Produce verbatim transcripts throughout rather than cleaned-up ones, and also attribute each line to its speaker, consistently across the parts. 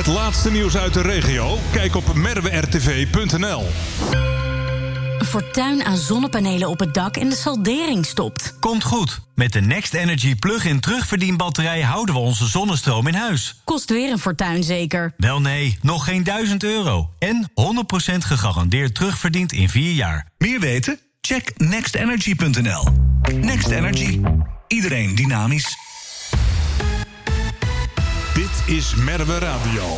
Speaker 1: Het laatste nieuws uit de regio? Kijk op merwe r t v punt n l.
Speaker 2: Fortuin aan zonnepanelen op het dak en de saldering stopt.
Speaker 3: Komt goed. Met de Next Energy plug-in terugverdienbatterij houden we onze zonnestroom in huis.
Speaker 2: Kost weer een fortuin zeker?
Speaker 3: Wel nee, nog geen duizend euro. En honderd procent gegarandeerd terugverdiend in vier jaar.
Speaker 4: Meer weten? Check next energy punt n l. Next Energy. Iedereen dynamisch.
Speaker 1: Dit is Merwe Radio.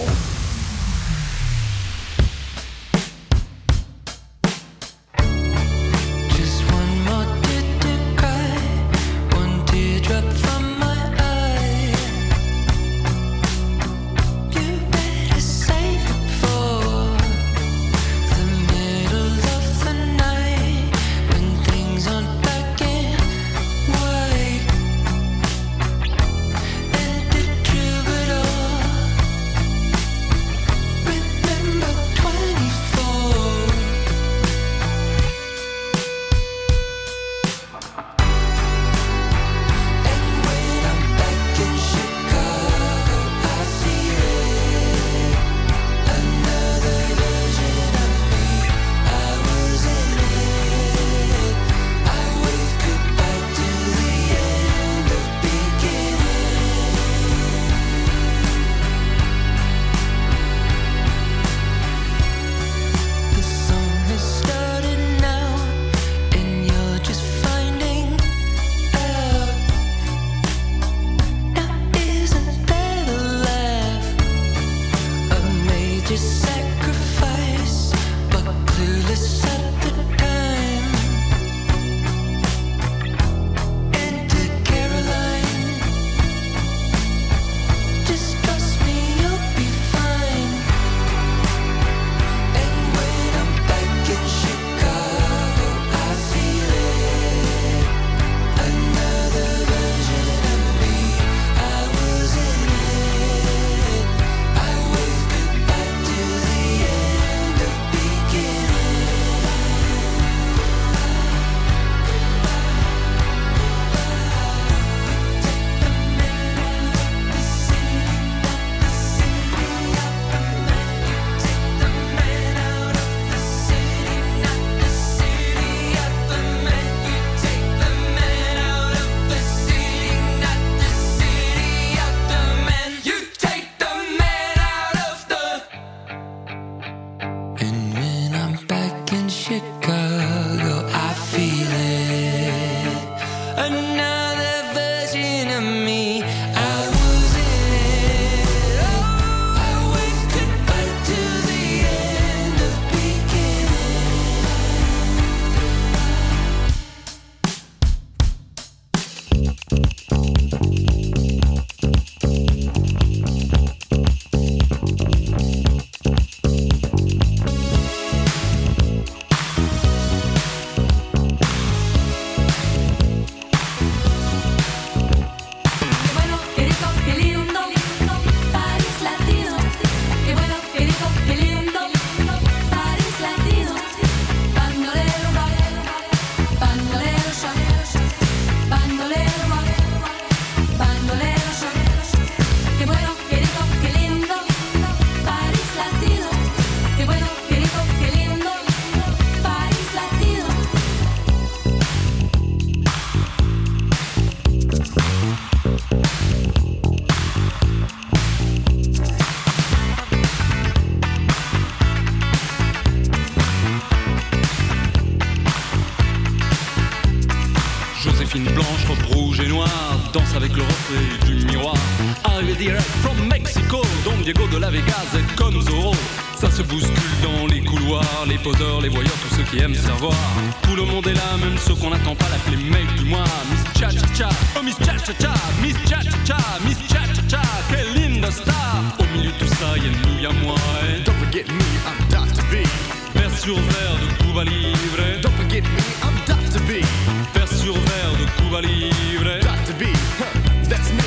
Speaker 5: Joséphine blanche, robe rouge et noire, danse avec le reflet du miroir. Arrivé direct from Mexico, Don Diego de la Vegas est comme Zorro. Ça se bouscule dans les couloirs, les poseurs, les voyeurs, tous ceux qui aiment se faire voir. Tout le monde est là, même ceux qu'on n'attend pas, l'appeler mec du mois. Miss Cha Cha Cha, oh Miss Cha Cha Cha, Miss Cha Cha Cha, Miss Cha Cha Cha, quelle linda star. Au milieu de tout ça, y'a nous, y'a moi. Et don't forget me, I'm Doctor B. Vers sur verre de Cuba Libre. Don't forget me, I'm Doctor B. Vers sur verre de Cuba Libre. Doctor B, huh, that's me.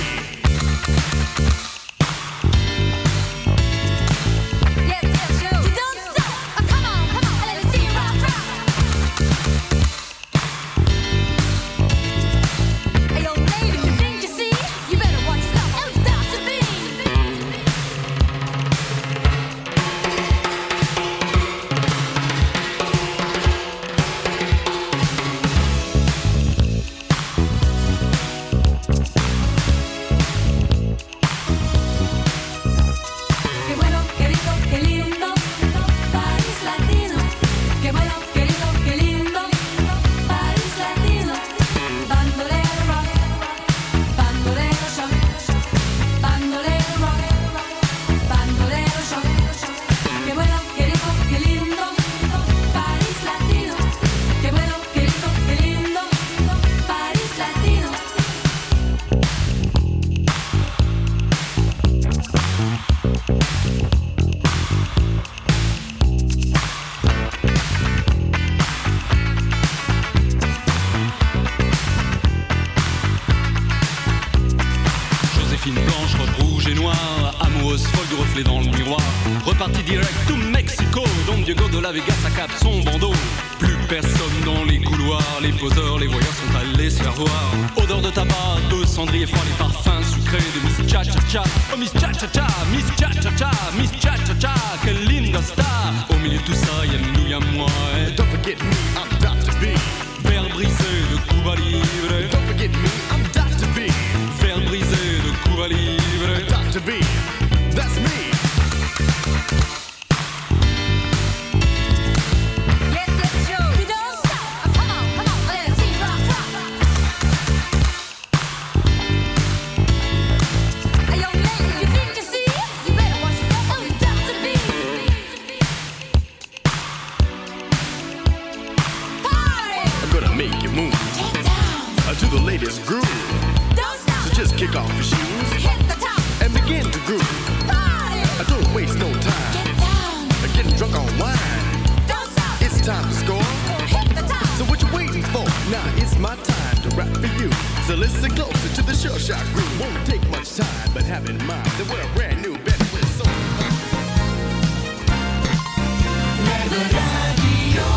Speaker 6: You better
Speaker 5: fine blanche, robe rouge et noire, amoureuse folle du reflet dans le miroir. Reparti direct to Mexico, Don Diego de la Vega s'accape son bandeau. Plus personne dans les couloirs, les poseurs, les voyeurs sont allés se faire voir. Odeur de tabac, de cendrier froid, les parfums sucrés de Miss Cha-Cha-Cha. Oh Miss Cha-Cha-Cha, Miss Cha-Cha-Cha, Miss Cha-Cha-Cha, quelle linda star. Au milieu de tout ça, y'a nous, y'a moi. Et don't forget me, I'm Doctor B. Verre brisé de Cuba Libre. Don't forget me, I'm Doctor B. Verre brisé de Cuba Libre. Doctor B, that's me.
Speaker 6: Latest groove. Don't stop. So just kick off your shoes. Hit the top. And begin to groove. Party. I don't waste no time. Get down. I'm getting drunk on wine. Don't stop. It's time to score. Hit the top. So what you waiting for? Now it's my time to rap for you. So listen closer to the Sure Shot groove. Won't take much time, but have in mind that we're a brand new band with so Never Radio.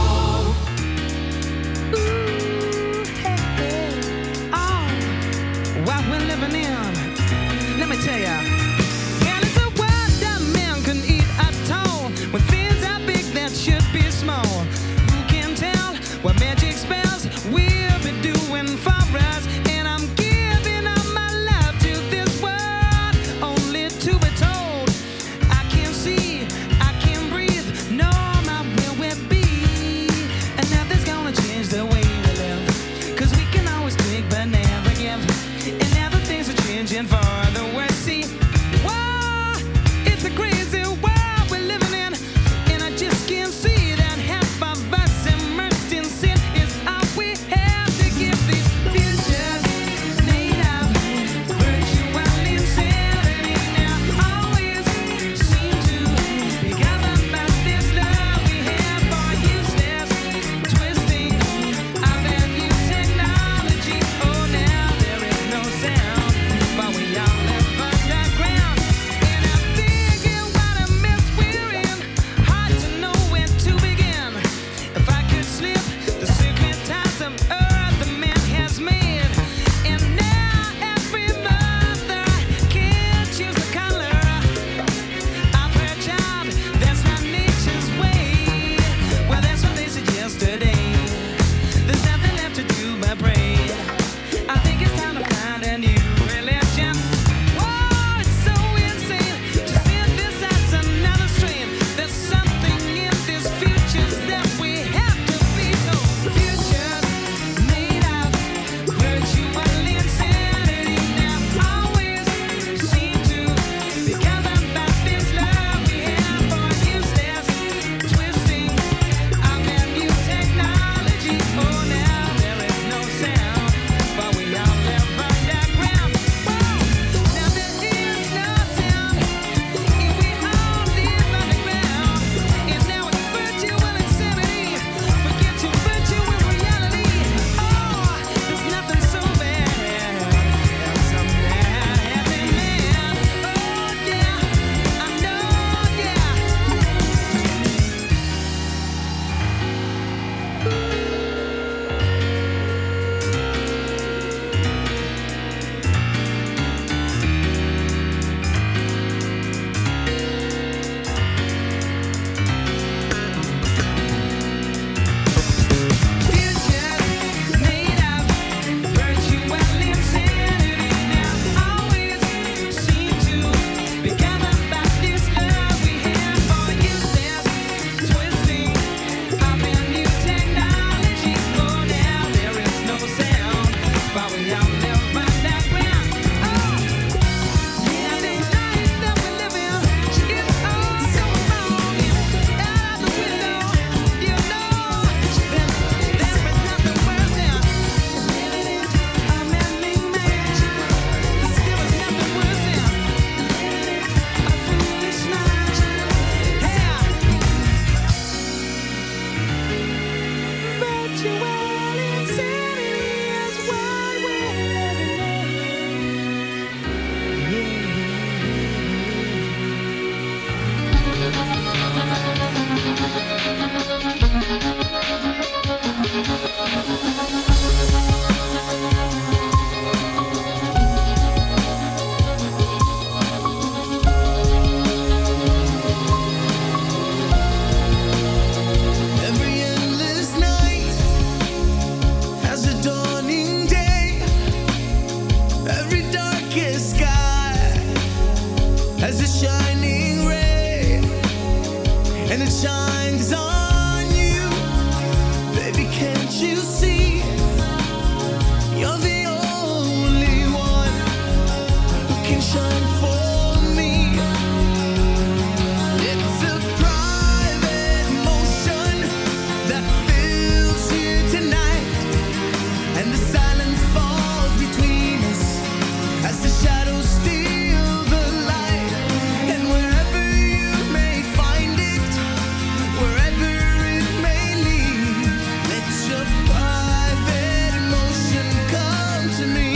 Speaker 7: What we're living in, let me tell ya. And it's a world that man can eat at all. When things are big that should be small. Who can tell what magic spells we'll be doing for us? And I'm giving up my love to this world, only to be told I can't see, I can't breathe, no, I'm not real with
Speaker 8: shines on you. Baby, can't you see? You're the only one who can shine for me. It's a private emotion that fills you tonight, and the silence falls between us as the shadows steal the light. And wherever you may find it, wherever it may lead, let your private emotion come to me.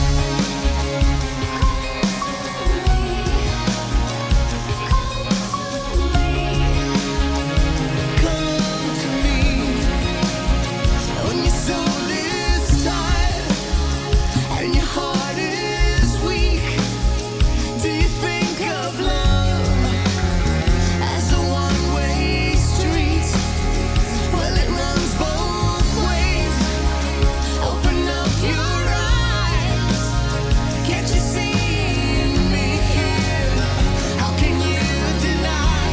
Speaker 8: Come to me. When your soul is tired and your heart is weak, do you think of love as a one-way street? Well, it runs both ways. Open up your eyes. Can't you see me here? How can you deny?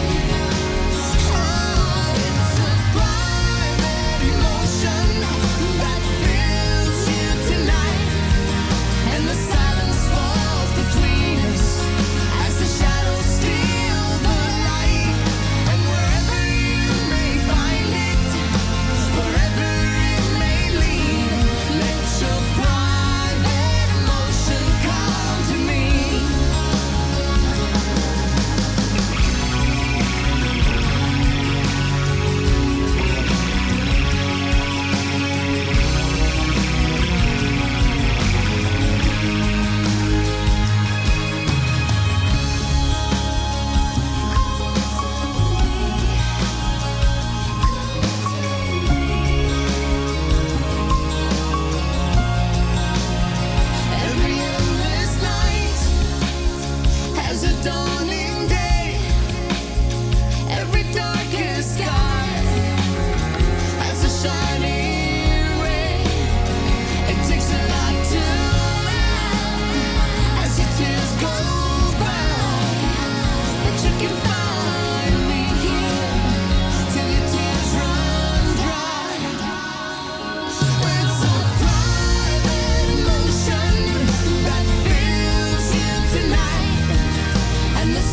Speaker 8: Oh, it's a private emotion that fills you tonight, and the silence falls between us as the shadows steal the light. And wherever you may find it, wherever it may lead, let your private emotion come to me. Every endless night has a dawning day. Every darkest sky has a shining ray. It takes a lot to laugh as your tears go by, but you can find me here till your tears run dry. It's a private emotion that fills you tonight, and the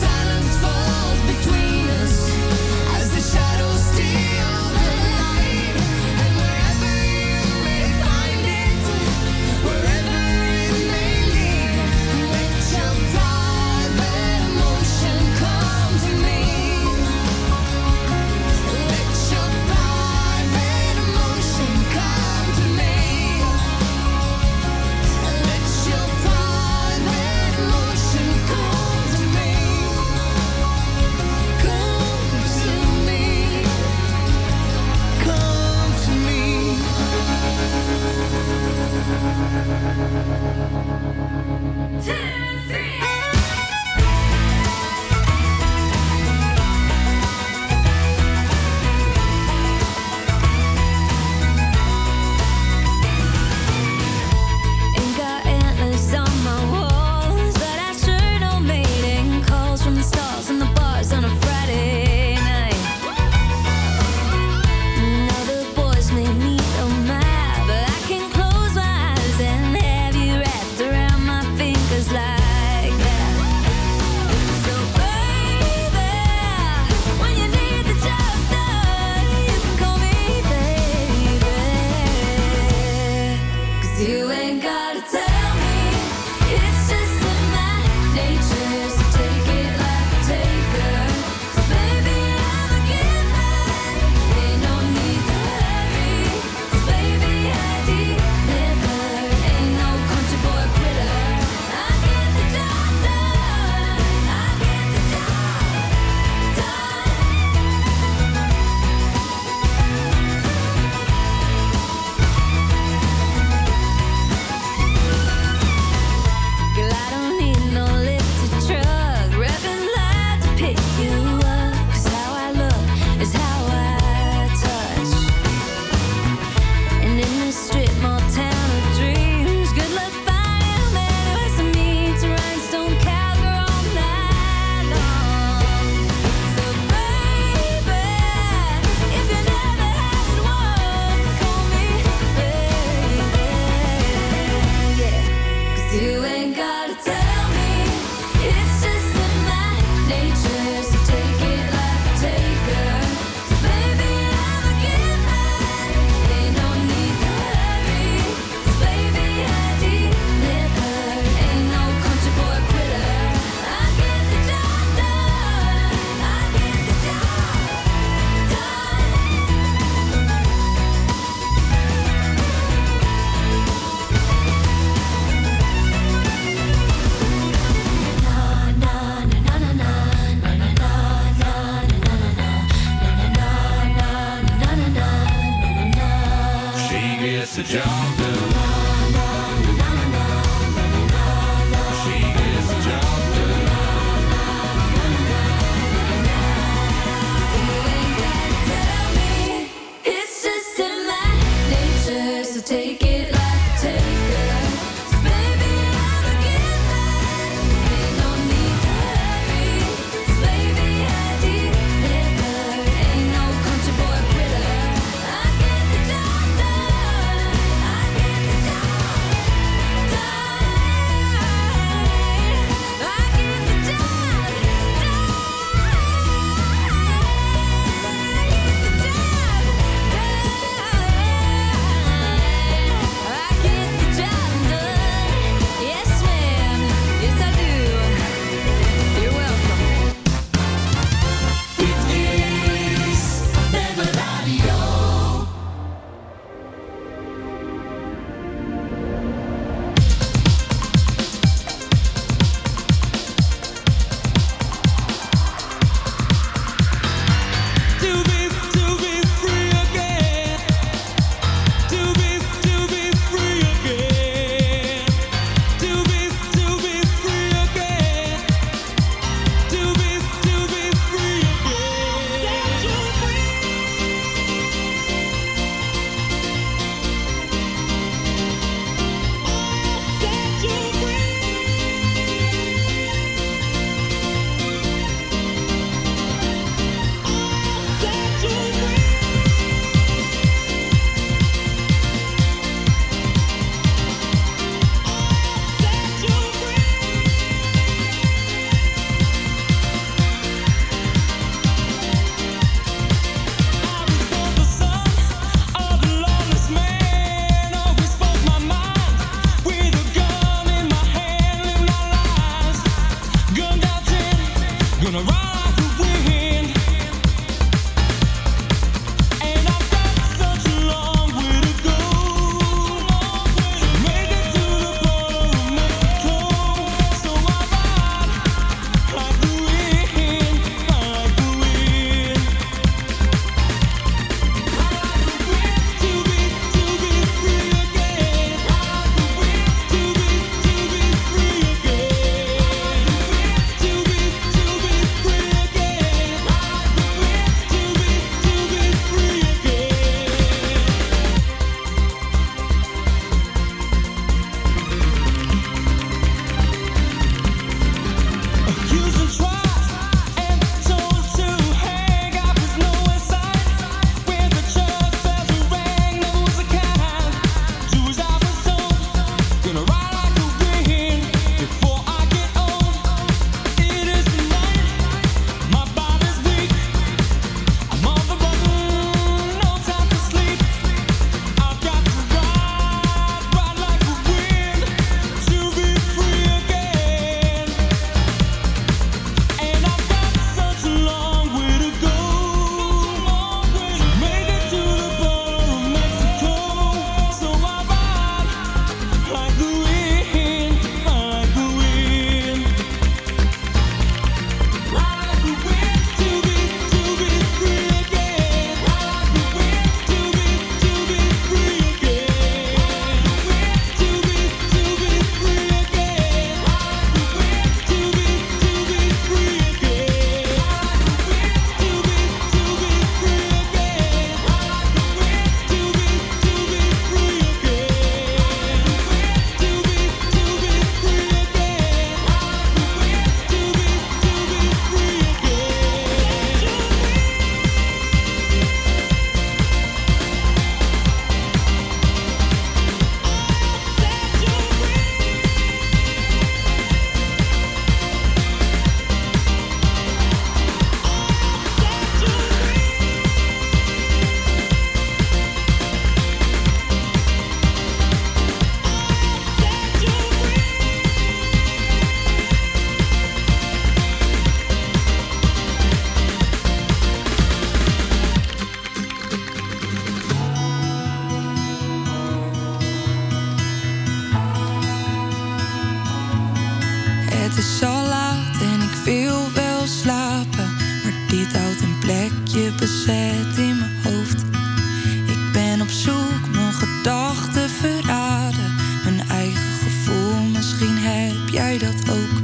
Speaker 9: Het is al laat en ik wil wel slapen, maar dit houdt een plekje bezet in mijn hoofd. Ik ben op zoek, mijn gedachten verraden, mijn eigen gevoel, misschien heb jij dat ook.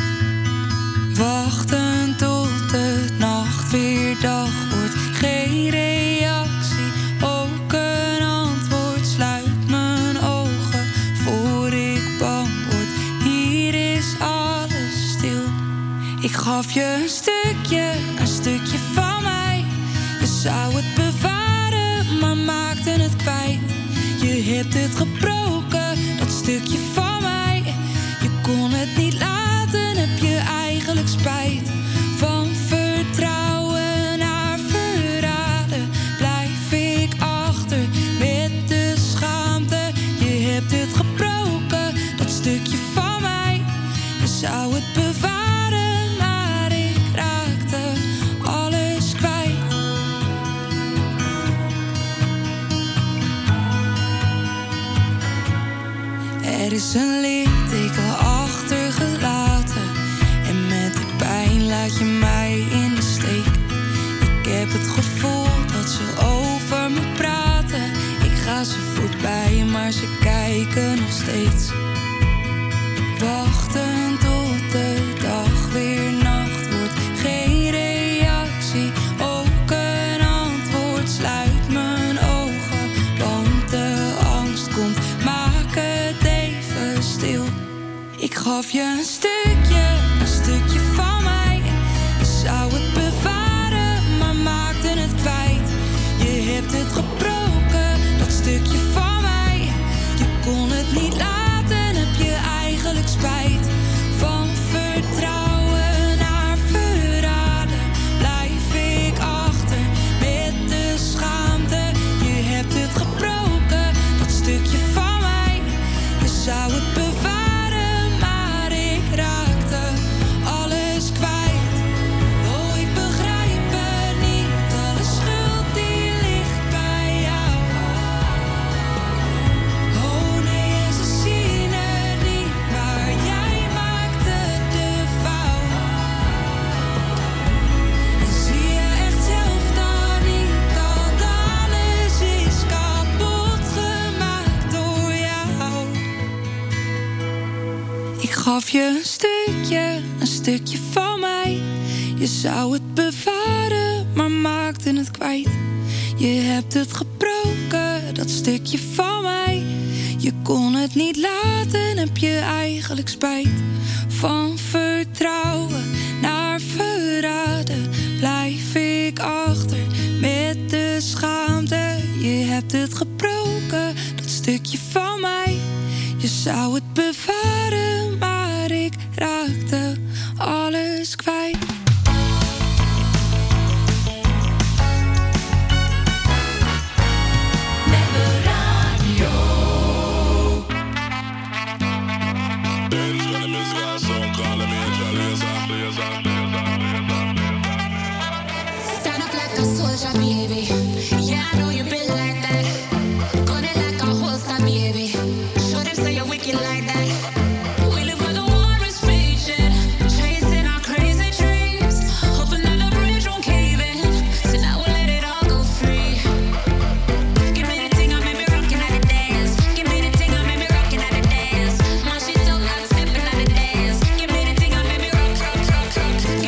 Speaker 9: Wachten tot de nacht weer dag wordt, geen reactie, ook een antwoord. Sluit mijn ogen voor ik bang word, hier is alles stil. Ik gaf je een stukje, een stukje van mij. Je zou het bewaren, maar maakte het kwijt. Je hebt het gebroken, dat stukje van mij. Je kon het niet laten, heb je eigenlijk spijt. Van vertrouwen naar verraden blijf ik achter met de schaamte. Je hebt het gebroken, dat stukje van mij. Je zou het bewaren, maar ik raakte alles kwijt. Er is een litteken achtergelaten en met die pijn laat je mij in de steek. Ik heb het gevoel dat ze over me praten. Ik ga ze voorbij, maar ze kijken nog steeds. Wachten tot de dag weer nacht wordt, geen reactie, ook een antwoord. Sluit mijn ogen, want de angst komt, maak het even stil. Ik gaf je een stukje, een stukje van mij. Je zou het bewaren, maar maakte het kwijt. Je hebt het gebroken, dat stukje van mij. Je kon het niet laten, heb je eigenlijk spijt. Van vertrouwen naar verraden blijf ik achter met de schaamte. Je hebt het gebroken, dat stukje van mij. Je zou het bewaren, maar ik raakte alles kwijt. Oh, ik begrijp het niet, alle schuld die ligt bij jou. Oh nee, en ze zien het niet, maar jij maakte de fout. En zie je echt zelf dan niet dat alles is kapot gemaakt door jou? Ik gaf je een stukje, een stukje van mij. Je zou het bewaren, maar maakte het kwijt. Je hebt het gebroken, dat stukje van mij. Je kon het niet laten, heb je eigenlijk spijt. Van vertrouwen naar verraden blijf ik achter met de schaamte. Je hebt het gebroken, dat stukje van mij. Je zou het bewaren, maar ik raakte alles kwijt.
Speaker 8: Stand up like a soldier, baby. Yeah, I know you been like that. Gun it like a holster, baby. Show them say you're wicked like that. We live where the war is raging, chasing our crazy dreams, hoping that the bridge won't cave in. So now we'll let it all go free. Give me the thing, I made me rockin' at the dance. Give me the thing, I made me rockin' at the dance. My shit don't like stepping at the dance. Give me the thing, I made me rock, rock, rock, rock.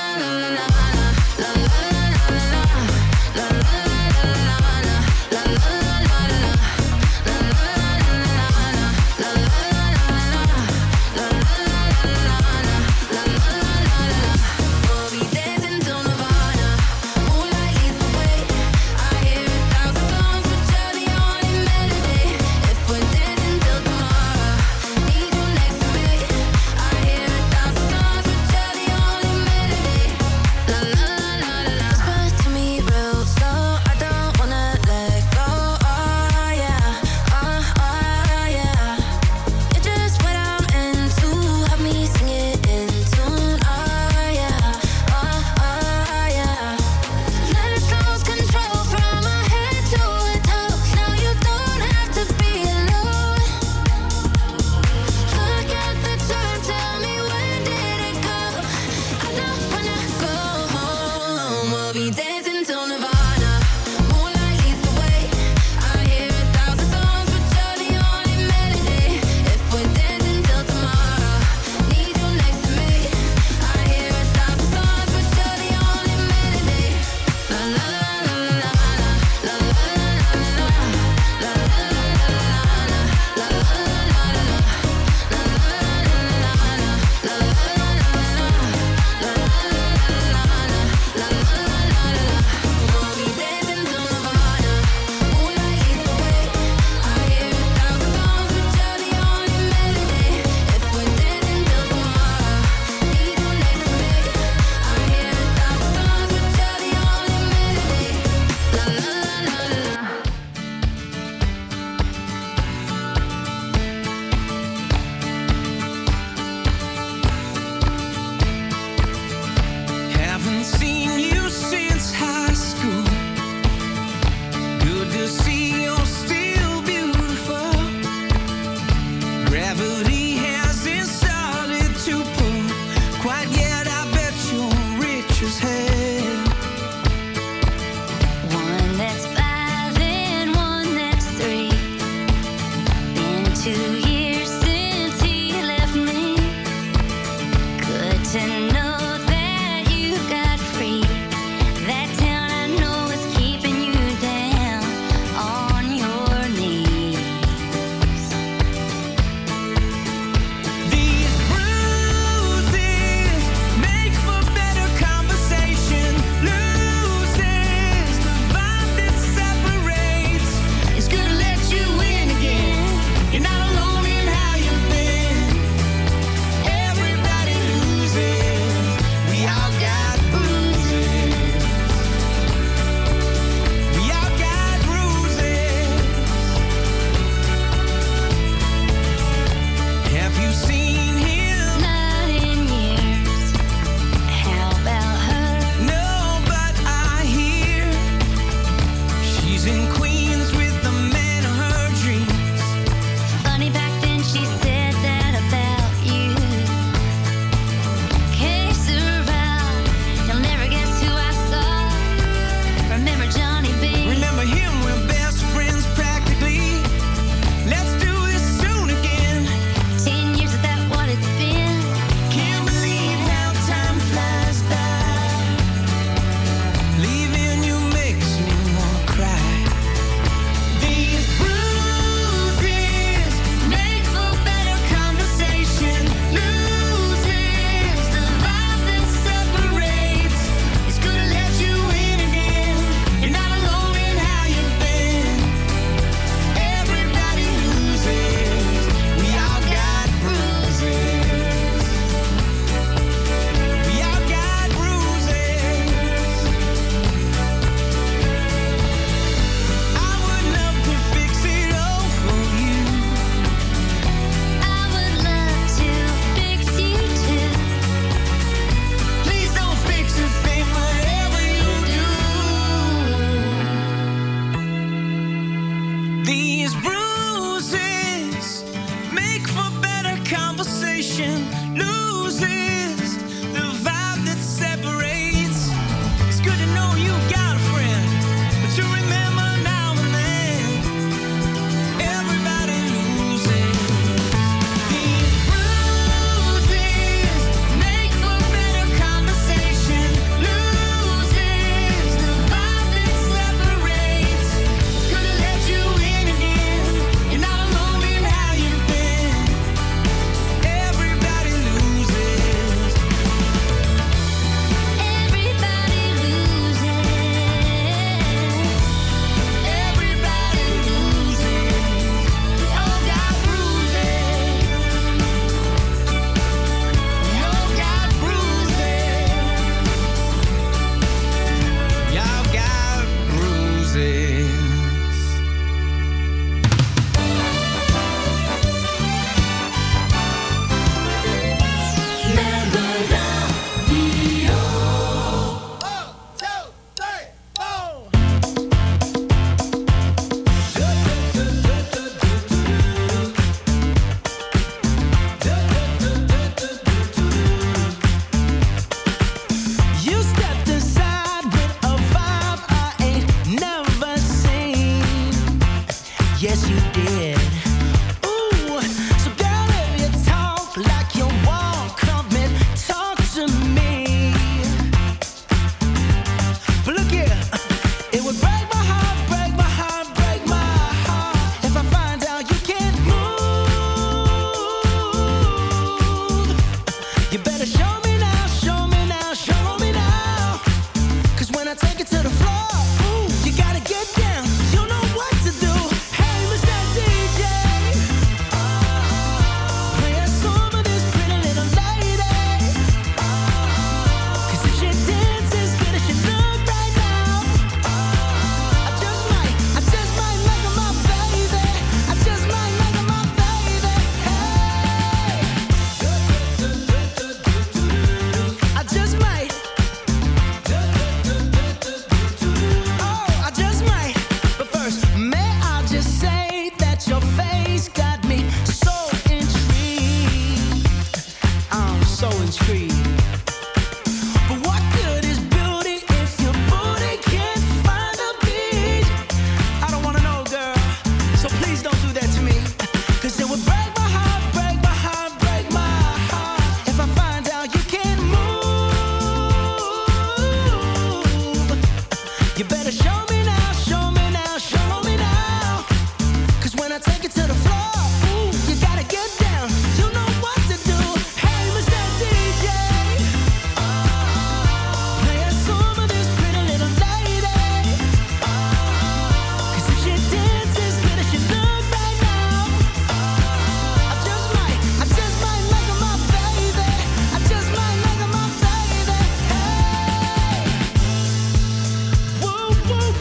Speaker 8: These bruises make for better conversation.
Speaker 7: You better show me now, show me now, show me now. 'Cause when I take it to the floor, ooh, you gotta get down. You know what to do. Hey, Mister D J, play a song for this pretty little lady. 'Cause if she dances good as she look right now, I just might, I just might like her, my baby. I just might like her, my baby. Hey, woo, woo,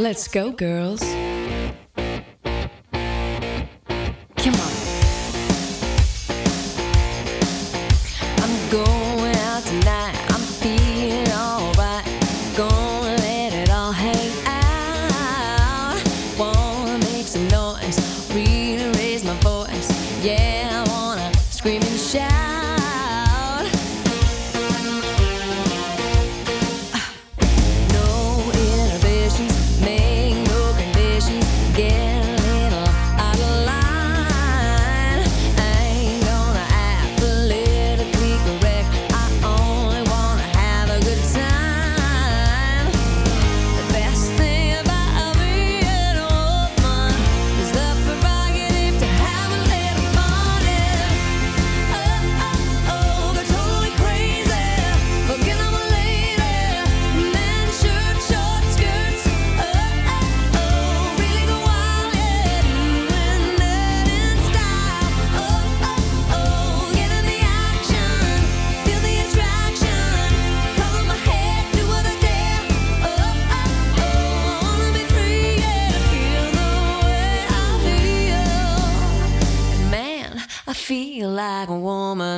Speaker 10: Let's go, girls. Come on. I'm going out tonight. I'm feeling alright. Gonna let it all hang out. Wanna make some noise, really raise my voice. Yeah, I wanna scream and shout. No inhibitions, make no conditions. Get a little out of line. I ain't gonna act politically correct. I only wanna have a good time. The best thing about being a woman is the prerogative to have a little fun. Oh, oh, oh, they're totally crazy. Forget I'm a lady. Men, shirt, short skirts. Oh, oh, oh, really go wild, yeah. Doing that in style. Oh, oh, oh, get in the action. Feel the attraction. Color my head, do what I dare. Oh, oh, oh, I wanna be free, yeah. Feel the way I feel. Man, I feel like a woman.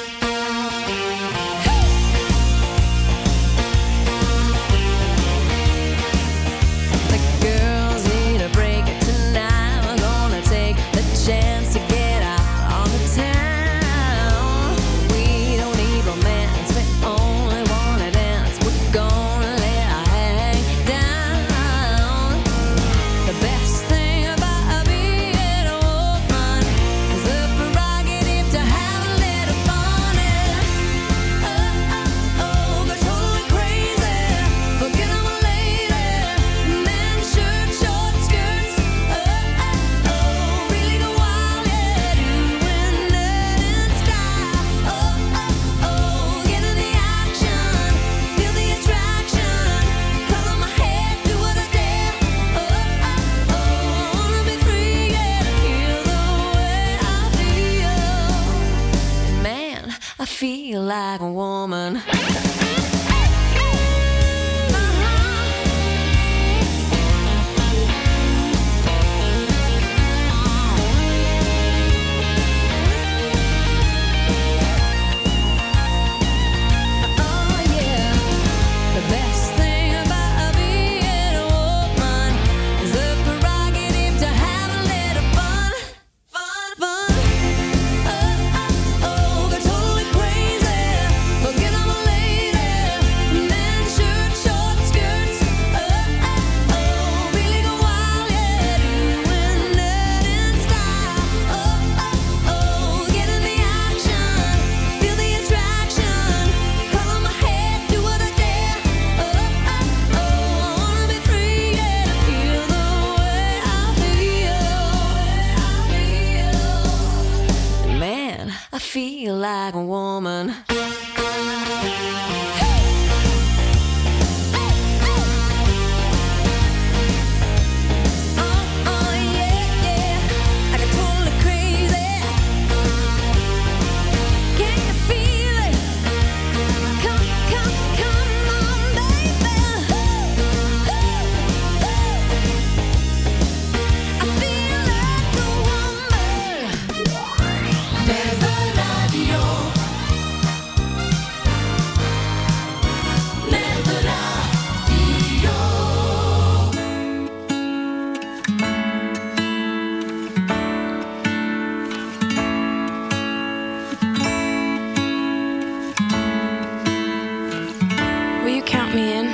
Speaker 10: The girls need a break tonight. We're gonna take the chance to get out on the town. We don't need romance, we only wanna dance. We're gonna let our hang down. The best thing about being a woman is the prerogative to have a little fun. Oh, oh, oh, they're totally crazy. Forget I'm a lady. Men, shirt, short skirts. Oh, oh, oh, really go wild, yeah. Doing that in style. Oh, oh, oh, get in the action. Feel the attraction. Color my head, do what I dare. Oh, oh, oh, I wanna be free, yeah. Feel the way I feel. Man, I feel like a woman. Oh yeah, the best thing about being a woman is the prerogative to have a little fun, fun, fun. Oh, oh, oh, they're totally crazy. Forget I'm a lady. Men, shirt, short skirts. Oh, oh, oh, really go wild, yeah. Doing that in style. Oh, oh, oh, get in the action. Feel the attraction. Color my head, do what I dare. Oh, oh, oh, I wanna be free, yeah. Feel the way I feel. Man, I feel like a woman. Oh, oh, yeah, yeah. I get totally crazy. Can you feel it? Come, come, come on, baby. I feel like a woman. Never radio. Never radio. Will you count me in?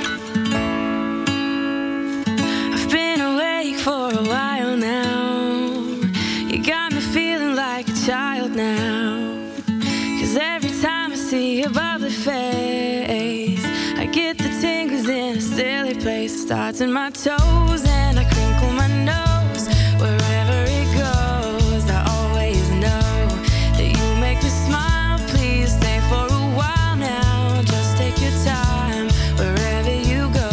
Speaker 10: I've been awake for a while now. You got me feeling like a child now. 'Cause every time I see your bubbly face, I get the tingles in a silly place. It starts in my toes and I crinkle my nose. Wherever it goes, I always know that you make me smile. Please stay for a while now. Just take your time wherever you go.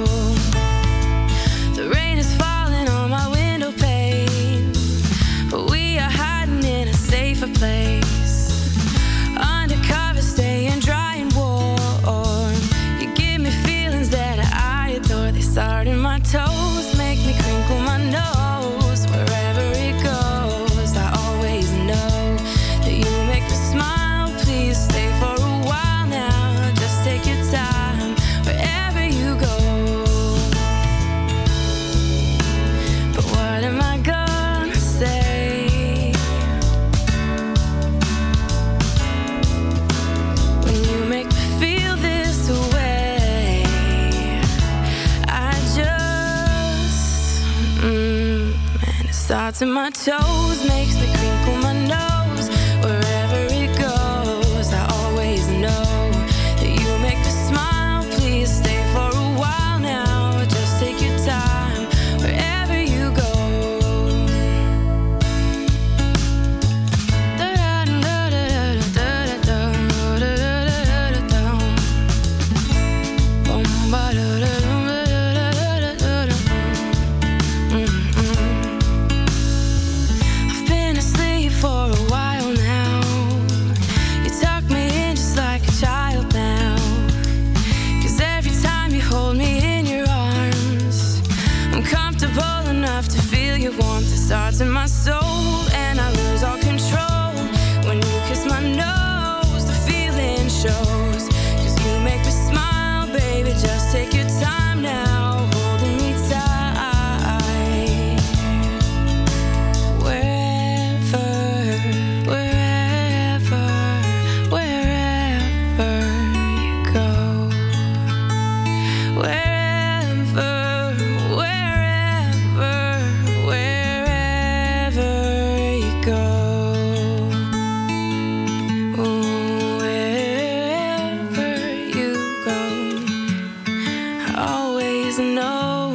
Speaker 10: The rain is falling on my window pane, but we are hiding in a safer place. Undercover, staying dry and warm. You give me feelings that I adore. They start in my toes
Speaker 9: starts in my toes, makes me crinkle my nose. Wherever it goes, I always know that you make me smile. Please stay for a while now. Just take your time wherever you go. I've been asleep for a while now. You tuck me in just like a child now. 'Cause every time you hold me in your arms, I'm comfortable enough to feel your warmth. It starts in my soul and I lose all control. When you kiss my nose, the feeling shows. 'Cause you make me smile, baby, just take your time now, holding me tight. Wherever, wherever, wherever you go. Wherever, wherever, wherever you go. Wherever you go, I always know.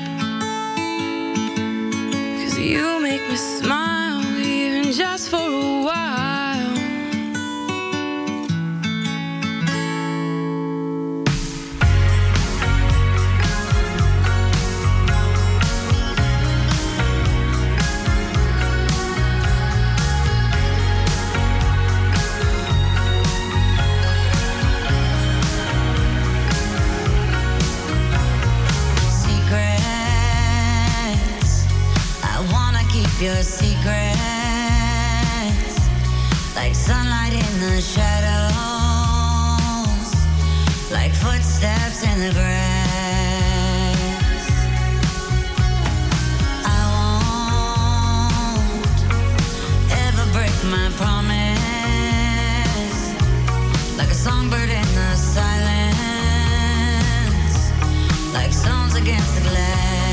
Speaker 9: 'Cause you make me smile, even just for a while.
Speaker 11: Secrets, I wanna keep your secrets, like sunlight in the shadows, like footsteps in the grass. I won't ever break my promise, like a songbird in the silence, like stones against the glass.